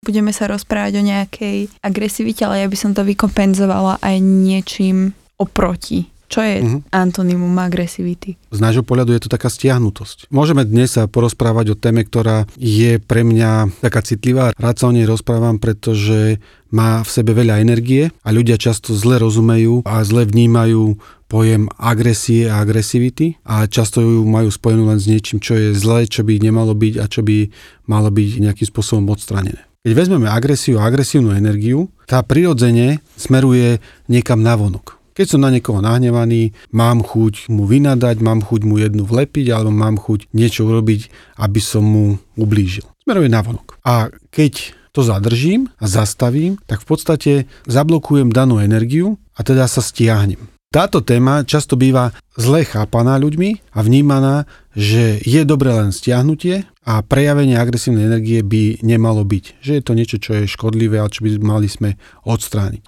budeme sa rozprávať o nejakej agresivite, ale ja by som to vykompenzovala aj niečím oproti. Čo je antonymum agresivity? Z nášho pohľadu je to taká stiahnutosť. Môžeme dnes sa porozprávať o téme, ktorá je pre mňa taká citlivá. Rád sa o nej rozprávam, pretože má v sebe veľa energie a ľudia často zle rozumejú a zle vnímajú pojem agresie a agresivity a často ju majú spojenú len s niečím, čo je zlé, čo by nemalo byť a čo by malo byť nejakým spôsobom odstranené. Keď vezmeme agresiu a agresívnu energiu, tá prirodzene smeruje niekam navonok. Keď som na niekoho nahnevaný, mám chuť mu vynadať, mám chuť mu jednu vlepiť alebo mám chuť niečo urobiť, aby som mu ublížil. Smeruje navonok. A keď to zadržím a zastavím, tak v podstate zablokujem danú energiu a teda sa stiahnem. Táto téma často býva zle chápaná ľuďmi a vnímaná, že je dobré len stiahnutie a prejavenie agresívnej energie by nemalo byť. Že je to niečo, čo je škodlivé a čo by mali sme odstrániť.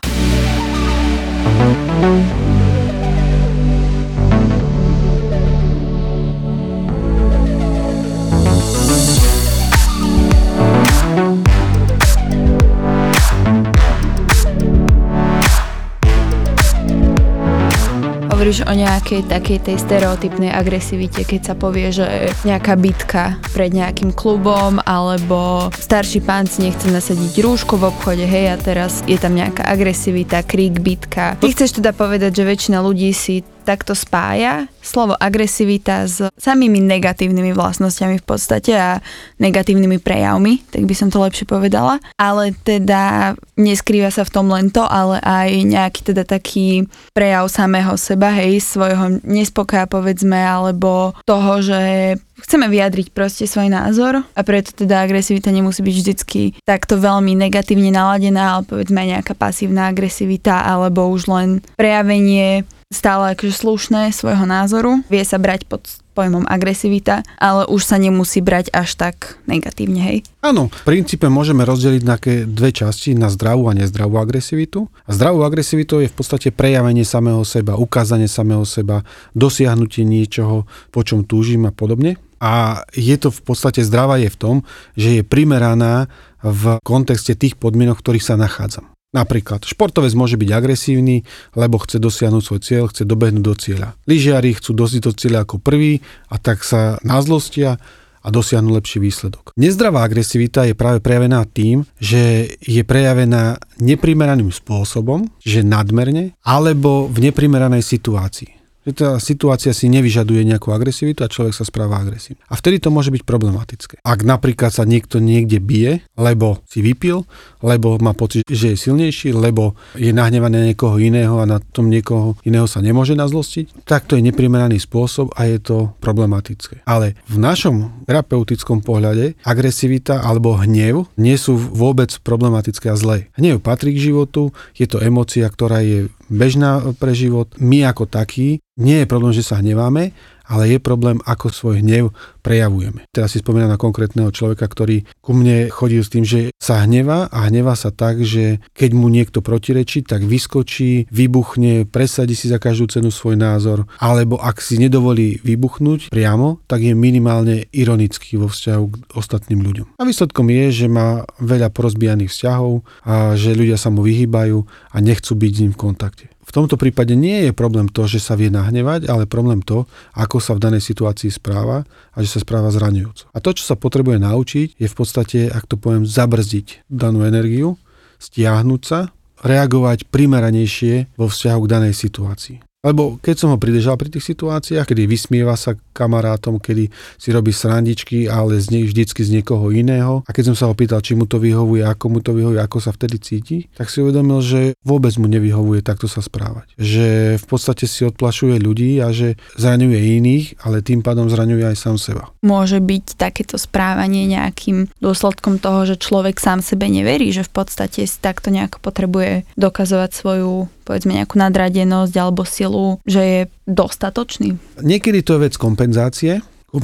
Hovoríš o nejakej takej tej stereotypnej agresivite, keď sa povie, že nejaká bitka pred nejakým klubom alebo starší pán si nechce nasadiť rúško v obchode, hej, a teraz je tam nejaká agresivita, krík, bitka. Ty chceš teda povedať, že väčšina ľudí si takto spája slovo agresivita s samými negatívnymi vlastnosťami v podstate a negatívnymi prejavmi, tak by som to lepšie povedala. Ale teda neskrýva sa v tom len to, ale aj nejaký teda taký prejav samého seba, hej, svojho nespokoja povedzme, alebo toho, že chceme vyjadriť proste svoj názor a preto teda agresivita nemusí byť vždycky takto veľmi negatívne naladená, ale povedzme aj nejaká pasívna agresivita alebo už len prejavenie stále akože slušné svojho názoru. Vie sa brať pod pojmom agresivita, ale už sa nemusí brať až tak negatívne, hej? Áno, v princípe môžeme rozdeliť na dve časti, na zdravú a nezdravú agresivitu. A zdravú agresivitu je v podstate prejavenie samého seba, ukázanie samého seba, dosiahnutie niečoho, po čom túžim a podobne. A je to v podstate zdravá je v tom, že je primeraná v kontexte tých podmienok, v ktorých sa nachádzam. Napríklad športovec môže byť agresívny, lebo chce dosiahnuť svoj cieľ, chce dobehnúť do cieľa. Lyžiari chcú dosiahnuť do cieľa ako prvý a tak sa nazlostia a dosiahnu lepší výsledok. Nezdravá agresivita je práve prejavená tým, že je prejavená neprimeraným spôsobom, že nadmerne, alebo v neprimeranej situácii. Že tá situácia si nevyžaduje nejakú agresivitu a človek sa správa agresívne. A vtedy to môže byť problematické. Ak napríklad sa niekto niekde bije, lebo si vypil, lebo má pocit, že je silnejší, lebo je nahnevaný na niekoho iného a na tom niekoho iného sa nemôže nazlostiť, tak to je neprimeraný spôsob a je to problematické. Ale v našom terapeutickom pohľade agresivita alebo hnev nie sú vôbec problematické a zlé. Hnev patrí k životu, je to emócia, ktorá je bežná pre život. My ako takí, nie je problém, že sa hneváme, ale je problém, ako svoj hnev prejavujeme. Teraz si spomínam na konkrétneho človeka, ktorý ku mne chodil s tým, že sa hnevá a hnevá sa tak, že keď mu niekto protirečí, tak vyskočí, vybuchne, presadí si za každú cenu svoj názor, alebo ak si nedovolí vybuchnúť priamo, tak je minimálne ironický vo vzťahu k ostatným ľuďom. A výsledkom je, že má veľa porozbijaných vzťahov a že ľudia sa mu vyhýbajú a nechcú byť s ním v kontakte. V tomto prípade nie je problém to, že sa vie nahnevať, ale problém to, ako sa v danej situácii správa a že sa správa zraňujúco. A to, čo sa potrebuje naučiť, je v podstate, ak to poviem, zabrzdiť danú energiu, stiahnuť sa, reagovať primeranejšie vo vzťahu k danej situácii. Lebo keď som ho pridržal pri tých situáciách, kedy vysmieva sa kamarátom, kedy si robí srandičky, ale vždycky z niekoho iného. A keď som sa ho pýtal, či mu to vyhovuje, ako mu to vyhovuje, ako sa vtedy cíti, tak si uvedomil, že vôbec mu nevyhovuje takto sa správať. Že v podstate si odplašuje ľudí a že zraňuje iných, ale tým pádom zraňuje aj sám seba. Môže byť takéto správanie nejakým dôsledkom toho, že človek sám sebe neverí, že v podstate si takto nejako potrebuje dokazovať svoju, povedzme, nejakú nadradenosť alebo silu, že je dostatočný. Niekedy to je vec kompenzácie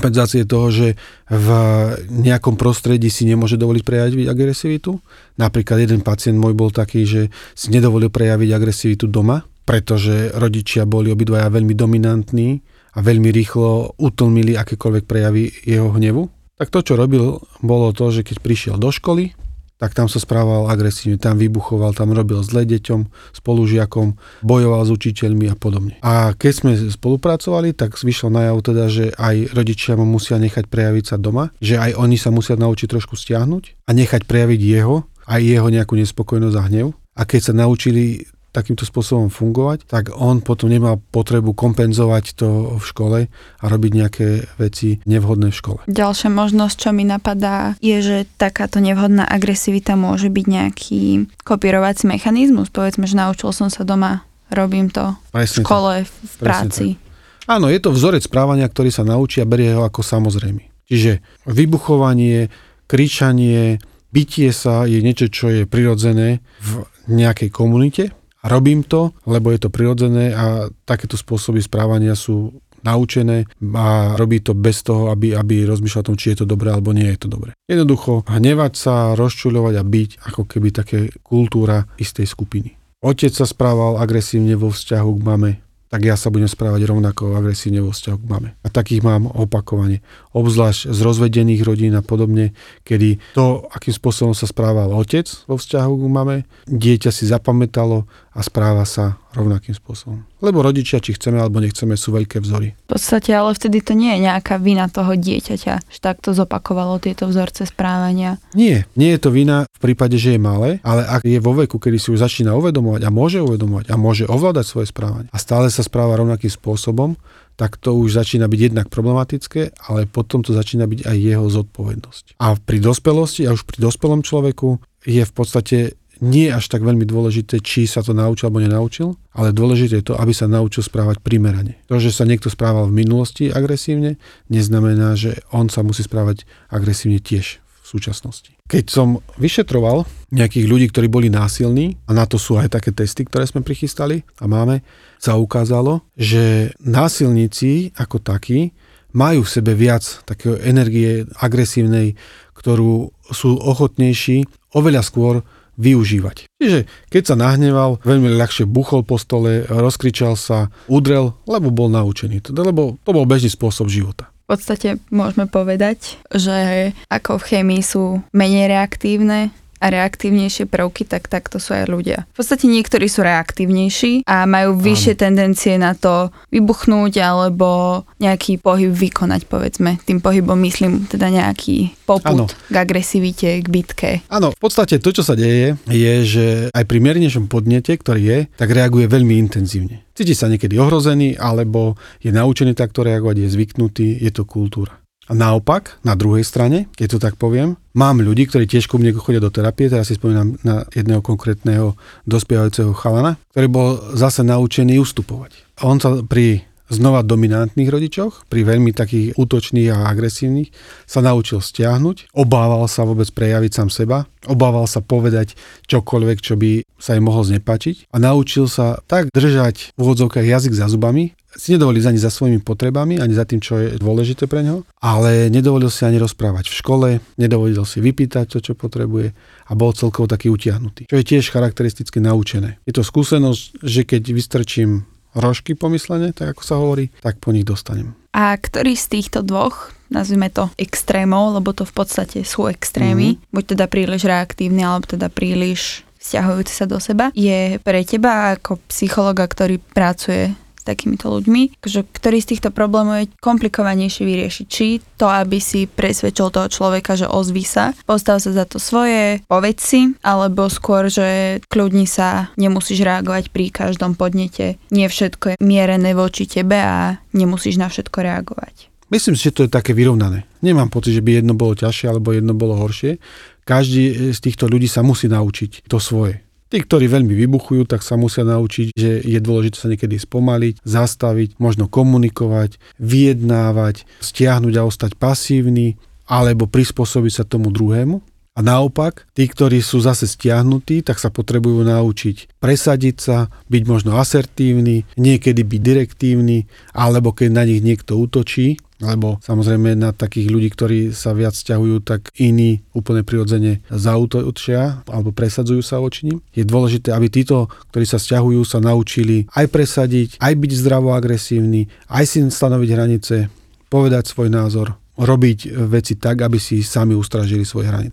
toho, že v nejakom prostredí si nemôže dovoliť prejaviť agresivitu. Napríklad jeden pacient môj bol taký, že si nedovolil prejaviť agresivitu doma, pretože rodičia boli obidvaja veľmi dominantní a veľmi rýchlo utlmili akékoľvek prejavy jeho hnevu. Tak to, čo robil, bolo to, že keď prišiel do školy, tak tam sa správal agresívne, tam vybuchoval, tam robil zle deťom, spolužiakom, bojoval s učiteľmi a podobne. A keď sme spolupracovali, tak vyšlo najavo teda, že aj rodičia mu musia nechať prejaviť sa doma, že aj oni sa musia naučiť trošku stiahnuť a nechať prejaviť aj jeho nejakú nespokojnosť a hnev. A keď sa naučili takýmto spôsobom fungovať, tak on potom nemal potrebu kompenzovať to v škole a robiť nejaké veci nevhodné v škole. Ďalšia možnosť, čo mi napadá, je, že takáto nevhodná agresivita môže byť nejaký kopírovací mechanizmus. Povedzme, že naučil som sa doma, robím to v škole, v práci. Áno, je to vzorec správania, ktorý sa naučí a berie ho ako samozrejmy. Čiže vybuchovanie, kričanie, bitie sa je niečo, čo je prirodzené v nejakej komunite. A robím to, lebo je to prirodzené a takéto spôsoby správania sú naučené a robí to bez toho, aby rozmýšľal o tom, či je to dobré alebo nie je to dobré. Jednoducho hnevať sa, rozčuľovať a byť ako keby také kultúra istej skupiny. Otec sa správal agresívne vo vzťahu k mame, tak ja sa budem správať rovnako agresívne vo vzťahu k mame. A takých mám opakovane. Obzvlášť z rozvedených rodín a podobne, kedy to, akým spôsobom sa správal otec vo vzťahu k mame, dieťa si zapamätalo a správa sa rovnakým spôsobom. Lebo rodičia, či chceme alebo nechceme, sú veľké vzory. V podstate, ale vtedy to nie je nejaká vina toho dieťaťa, že takto zopakovalo tieto vzorce správania. Nie je to vina v prípade, že je malé, ale ak je vo veku, kedy si už začína uvedomovať a môže ovládať svoje správanie a stále sa správa rovnakým spôsobom, tak to už začína byť jednak problematické, ale potom to začína byť aj jeho zodpovednosť. A pri dospelosti a už pri dospelom človeku je v podstate nie až tak veľmi dôležité, či sa to naučil alebo nenaučil, ale dôležité je to, aby sa naučil správať primerane. To, že sa niekto správal v minulosti agresívne, neznamená, že on sa musí správať agresívne tiež v súčasnosti. Keď som vyšetroval nejakých ľudí, ktorí boli násilní, a na to sú aj také testy, ktoré sme prichystali a máme, sa ukázalo, že násilníci ako takí majú v sebe viac takého energie agresívnej, ktorú sú ochotnejší oveľa skôr využívať. Čiže keď sa nahneval, veľmi ľahšie buchol po stole, rozkričal sa, udrel, lebo bol naučený. Lebo to bol bežný spôsob života. V podstate môžeme povedať, že ako v chémii sú menej reaktívne a reaktívnejšie prvky, tak takto sú aj ľudia. V podstate niektorí sú reaktívnejší a majú vyššie tendencie na to vybuchnúť alebo nejaký pohyb vykonať, povedzme. Tým pohybom myslím teda nejaký popud k agresivite, k bitke. Áno, v podstate to, čo sa deje, je, že aj pri miernejšom podnete, ktorý je, tak reaguje veľmi intenzívne. Cíti sa niekedy ohrozený, alebo je naučený takto reagovať, je zvyknutý, je to kultúra. A naopak, na druhej strane, keď to tak poviem, mám ľudí, ktorí tiež ku mne chodia do terapie, teraz si spomínam na jedného konkrétneho dospievajúceho chalana, ktorý bol zase naučený ustupovať. A on sa pri znova dominantných rodičoch, pri veľmi takých útočných a agresívnych, sa naučil stiahnuť, obával sa vôbec prejaviť sám seba, obával sa povedať čokoľvek, čo by sa im mohol znepáčiť a naučil sa tak držať v úvodzovkách jazyk za zubami, si nedovolil ani za svojimi potrebami, ani za tým, čo je dôležité pre neho, ale nedovolil si ani rozprávať v škole, nedovolil si vypýtať to, čo potrebuje a bol celkovo taký utiahnutý. Čo je tiež charakteristicky naučené. Je to skúsenosť, že keď vystrčím rožky pomyslene, tak ako sa hovorí, tak po nich dostanem. A ktorý z týchto dvoch, nazvime to extrémov, lebo to v podstate sú extrémy, buď teda príliš reaktívny, alebo teda príliš vzťahujúci sa do seba, je pre teba ako psychologa, ktorý pracuje takýmito ľuďmi, že ktorý z týchto problémov je komplikovanejšie vyriešiť. Či to, aby si presvedčil toho človeka, že ozví sa, postav sa za to svoje, povedz si, alebo skôr, že kľudni sa, nemusíš reagovať pri každom podnete. Nie všetko je mierené voči tebe a nemusíš na všetko reagovať. Myslím si, že to je také vyrovnané. Nemám pocit, že by jedno bolo ťažšie alebo jedno bolo horšie. Každý z týchto ľudí sa musí naučiť to svoje. Tí, ktorí veľmi vybuchujú, tak sa musia naučiť, že je dôležité sa niekedy spomaliť, zastaviť, možno komunikovať, vyjednávať, stiahnuť a ostať pasívny, alebo prispôsobiť sa tomu druhému. A naopak, tí, ktorí sú zase stiahnutí, tak sa potrebujú naučiť presadiť sa, byť možno asertívny, niekedy byť direktívny, alebo keď na nich niekto útočí, lebo samozrejme na takých ľudí, ktorí sa viac sťahujú, tak iní úplne prirodzene zaútočia alebo presadzujú sa voči nim. Je dôležité, aby títo, ktorí sa sťahujú, sa naučili aj presadiť, aj byť zdravo agresívny, aj si stanoviť hranice, povedať svoj názor, robiť veci tak, aby si sami ustražili svoje hranice. V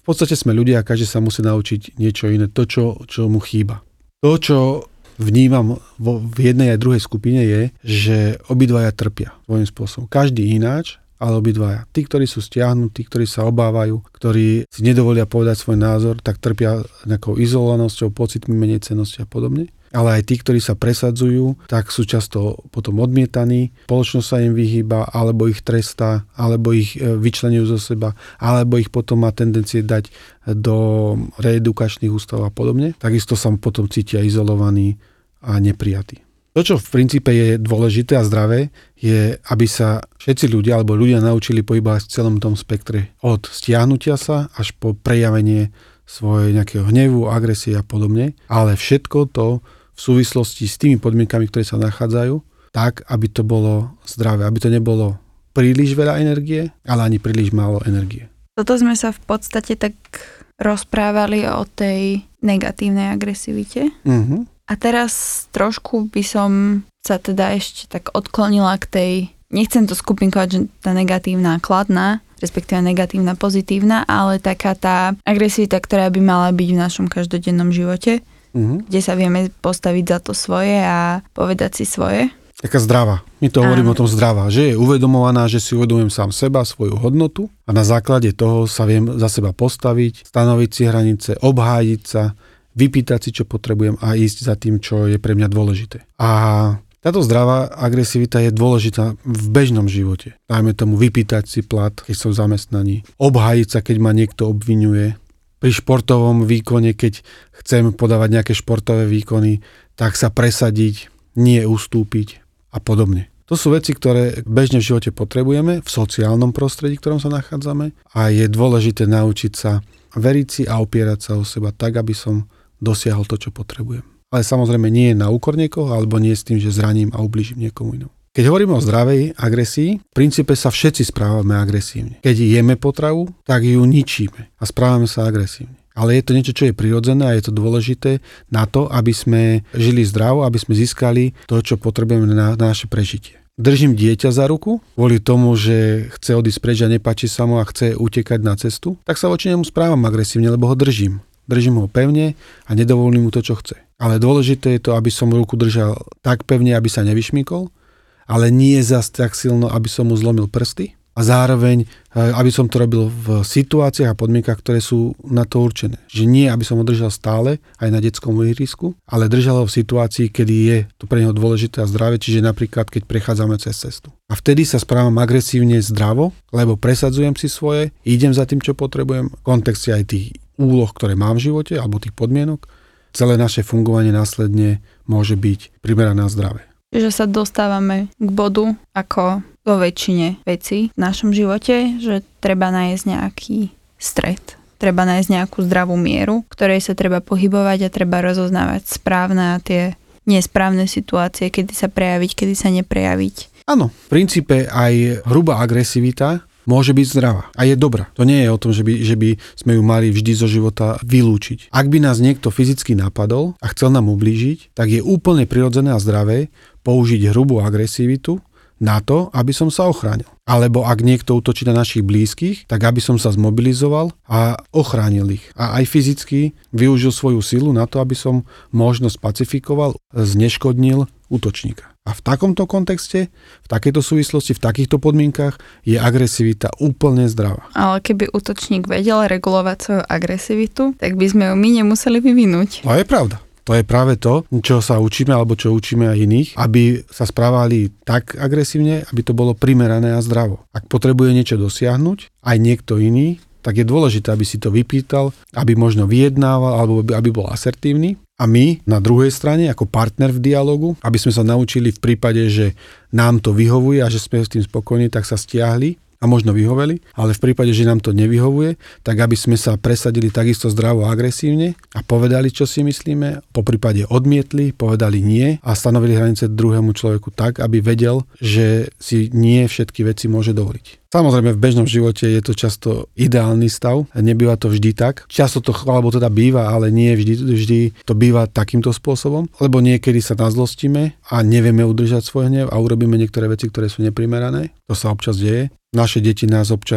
podstate sme ľudia a každý sa musí naučiť niečo iné, to, čo mu chýba. To, čo vnímam v jednej aj druhej skupine je, že obidvaja trpia svojím spôsobom. Každý ináč, ale obidvaja. Tí, ktorí sú stiahnutí, ktorí sa obávajú, ktorí si nedovolia povedať svoj názor, tak trpia nejakou izolovanosťou, pocitmi menejcennosti a podobne. Ale aj tí, ktorí sa presadzujú, tak sú často potom odmietaní, spoločnosť sa im vyhýba, alebo ich trestá, alebo ich vyčleňujú zo seba, alebo ich potom má tendencie dať do reedukačných ústavov a podobne. Takisto sa potom cítia izolovaní a neprijatí. To, čo v princípe je dôležité a zdravé, je, aby sa všetci ľudia alebo ľudia naučili pohybovať v celom tom spektre. Od stiahnutia sa až po prejavenie svojej nejakého hnevu, agresie a podobne. Ale všetko to v súvislosti s tými podmienkami, ktoré sa nachádzajú, tak, aby to bolo zdravé, aby to nebolo príliš veľa energie, ale ani príliš málo energie. Toto sme sa v podstate tak rozprávali o tej negatívnej agresivite. Uh-huh. A teraz trošku by som sa teda ešte tak odklonila k tej, nechcem to skupinkovať, že tá negatívna kladná, respektíve negatívna pozitívna, ale taká tá agresivita, ktorá by mala byť v našom každodennom živote, kde sa vieme postaviť za to svoje a povedať si svoje. Taká zdravá. My to hovoríme o tom zdravá, že je uvedomovaná, že si uvedomujem sám seba, svoju hodnotu a na základe toho sa viem za seba postaviť, stanoviť si hranice, obhájiť sa, vypýtať si, čo potrebujem a ísť za tým, čo je pre mňa dôležité. A táto zdravá agresivita je dôležitá v bežnom živote. Dajme tomu vypýtať si plat, keď som v zamestnaní, obhájiť sa, keď ma niekto obviňuje. Pri športovom výkone, keď chcem podávať nejaké športové výkony, tak sa presadiť, nie ustúpiť a podobne. To sú veci, ktoré bežne v živote potrebujeme, v sociálnom prostredí, v ktorom sa nachádzame a je dôležité naučiť sa veriť si a opierať sa o seba tak, aby som dosiahol to, čo potrebujem. Ale samozrejme nie na úkor niekoho, alebo nie s tým, že zraním a ublížim niekomu inému. Keď hovoríme o zdravej agresii, v princípe sa všetci správame agresívne. Keď jeme potravu, tak ju ničíme a správame sa agresívne. Ale je to niečo, čo je prirodzené a je to dôležité na to, aby sme žili zdravo, aby sme získali to, čo potrebujeme na naše prežitie. Držím dieťa za ruku, kvôli tomu, že chce odísť preč a nepáči sa mu a chce utekať na cestu, tak sa voči nemu správam agresívne, lebo ho držím. Držím ho pevne a nedovolím mu to, čo chce. Ale dôležité je to, aby som ruku držal tak pevne, aby sa nevyšmykol, ale nie zas tak silno, aby som mu zlomil prsty a zároveň, aby som to robil v situáciách a podmienkach, ktoré sú na to určené. Že nie, aby som ho držal stále aj na detskom ihrisku, ale držal ho v situácii, kedy je to pre neho dôležité a zdravé, čiže napríklad, keď prechádzame cez cestu. A vtedy sa správam agresívne zdravo, lebo presadzujem si svoje, idem za tým, čo potrebujem, v kontexte aj tých úloh, ktoré mám v živote, alebo tých podmienok. Celé naše fungovanie následne môže byť primerané a zdravé. Že sa dostávame k bodu, ako vo väčšine vecí v našom živote, že treba nájsť nejaký stred. Treba nájsť nejakú zdravú mieru, ktorej sa treba pohybovať a treba rozoznávať správne a tie nesprávne situácie, kedy sa prejaviť, kedy sa neprejaviť. Áno, v princípe aj hrubá agresivita môže byť zdravá a je dobrá. To nie je o tom, že by sme ju mali vždy zo života vylúčiť. Ak by nás niekto fyzicky napadol a chcel nám ublížiť, tak je úplne prirodzené a zdravé použiť hrubú agresivitu na to, aby som sa ochránil. Alebo ak niekto útočí na našich blízkych, tak aby som sa zmobilizoval a ochránil ich. A aj fyzicky využil svoju silu na to, aby som možno spacifikoval, zneškodnil útočníka. A v takomto kontexte, v takejto súvislosti, v takýchto podmienkach je agresivita úplne zdravá. Ale keby útočník vedel regulovať svoju agresivitu, tak by sme ju my nemuseli vyvinúť. To je pravda. To je práve to, čo sa učíme, alebo čo učíme aj iných, aby sa správali tak agresívne, aby to bolo primerané a zdravo. Ak potrebuje niečo dosiahnuť, aj niekto iný, tak je dôležité, aby si to vypýtal, aby možno vyjednával, alebo aby bol asertívny. A my na druhej strane, ako partner v dialogu, aby sme sa naučili v prípade, že nám to vyhovuje a že sme s tým spokojní, tak sa stiahli a možno vyhoveli, ale v prípade, že nám to nevyhovuje, tak aby sme sa presadili takisto zdravo a agresívne a povedali, čo si myslíme, po prípade odmietli, povedali nie a stanovili hranice druhému človeku tak, aby vedel, že si nie všetky veci môže dovoliť. Samozrejme, v bežnom živote je to často ideálny stav, nebýva to vždy tak. Často to alebo teda býva, ale nie vždy to býva takýmto spôsobom, lebo niekedy sa nazlostíme a nevieme udržať svoj hnev a urobíme niektoré veci, ktoré sú neprimerané. To sa občas deje. Naše deti nás občas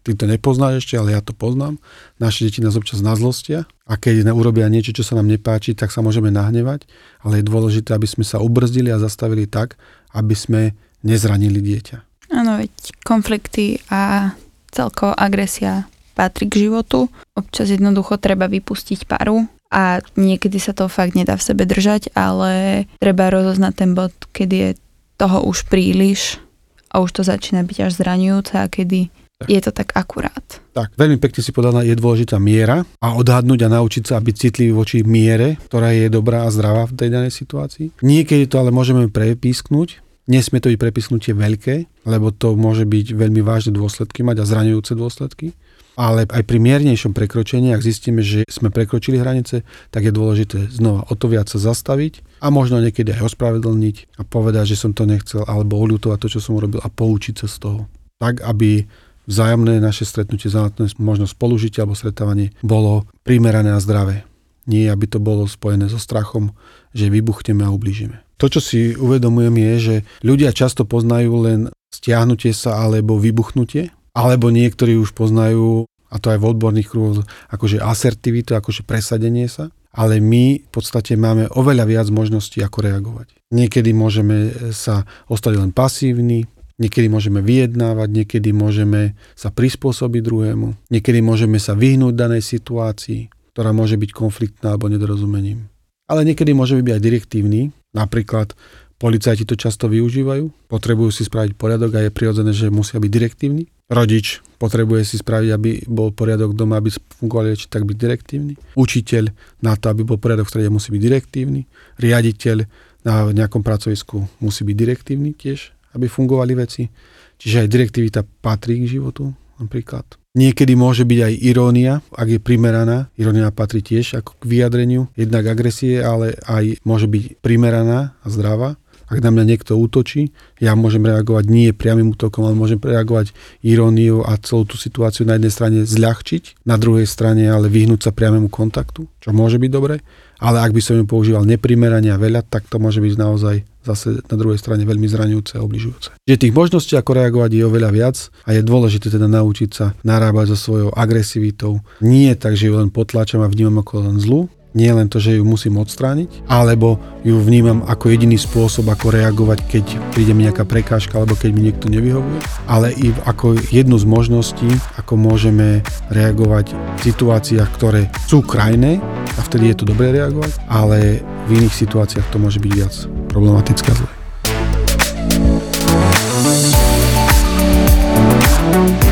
Ty to nepoznáš ešte, ale ja to poznám. Naše deti nás občas nazlostia a keď urobia niečo, čo sa nám nepáči, tak sa môžeme nahnevať, ale je dôležité, aby sme sa ubrzdili a zastavili tak, aby sme nezranili dieťa. Áno, veď konflikty a celkovo agresia patrí k životu. Občas jednoducho treba vypustiť paru a niekedy sa to fakt nedá v sebe držať, ale treba rozoznať ten bod, kedy je toho už príliš a už to začína byť až zraňujúce a kedy je to tak akurát. Tak, veľmi pekne si povedala, je dôležitá miera a odhadnúť a naučiť sa byť citlivý voči miere, ktorá je dobrá a zdravá v tej danej situácii. Niekedy to ale môžeme prepísknuť. Nesmie to byť prepísknutie veľké, lebo to môže byť veľmi vážne dôsledky mať a zraňujúce dôsledky. Ale aj pri miernejšom prekročení, ak zistíme, že sme prekročili hranice, tak je dôležité znova o to viac sa zastaviť a možno niekedy aj ospravedlniť a povedať, že som to nechcel, alebo oľutovať to, čo som urobil a poučiť sa z toho. Tak, aby vzájomné naše stretnutie, možno spolužitie alebo stretávanie bolo primerané a zdravé. Nie, aby to bolo spojené so strachom, že vybuchneme a ublížime. To, čo si uvedomujem, je, že ľudia často poznajú len stiahnutie sa alebo vybuchnutie, alebo niektorí už poznajú, a to aj v odborných kruhoch, akože asertivitu, akože presadenie sa, ale my v podstate máme oveľa viac možností, ako reagovať. Niekedy môžeme sa ostať len pasívni, niekedy môžeme vyjednávať, niekedy môžeme sa prispôsobiť druhému, niekedy môžeme sa vyhnúť danej situácii, ktorá môže byť konfliktná alebo nedorozumením. Ale niekedy môžeme byť aj direktívni, napríklad policajti to často využívajú, potrebujú si spraviť poriadok a je prirodzené, že musia byť direktívni. Rodič potrebuje si spraviť, aby bol poriadok doma, aby fungovali reči, tak byť direktívny. Učiteľ na to, aby bol poriadok v strede, musí byť direktívny. Riaditeľ na nejakom pracovisku musí byť direktívny tiež, aby fungovali veci. Čiže aj direktivita patrí k životu napríklad. Niekedy môže byť aj irónia, ak je primeraná. Irónia patrí tiež ako k vyjadreniu jednak agresie, ale aj môže byť primeraná a zdravá. Ak na mňa niekto útočí, ja môžem reagovať nie priamym útokom, ale môžem reagovať iróniou a celú tú situáciu na jednej strane zľahčiť, na druhej strane ale vyhnúť sa priamému kontaktu, čo môže byť dobre, ale ak by som ju používal neprimerane a veľa, tak to môže byť naozaj zase na druhej strane veľmi zraňujúce a obližujúce. Že tých možností, ako reagovať, je oveľa viac a je dôležité teda naučiť sa narábať so svojou agresivitou. Nie tak, že ju len potláčam a vnímam ako len zlu, nie len to, že ju musím odstrániť, alebo ju vnímam ako jediný spôsob, ako reagovať, keď príde mi nejaká prekážka, alebo keď mi niekto nevyhovuje, ale i ako jednu z možností, ako môžeme reagovať v situáciách, ktoré sú krajné, a vtedy je to dobré reagovať, ale v iných situáciách to môže byť viac problematické a zlé.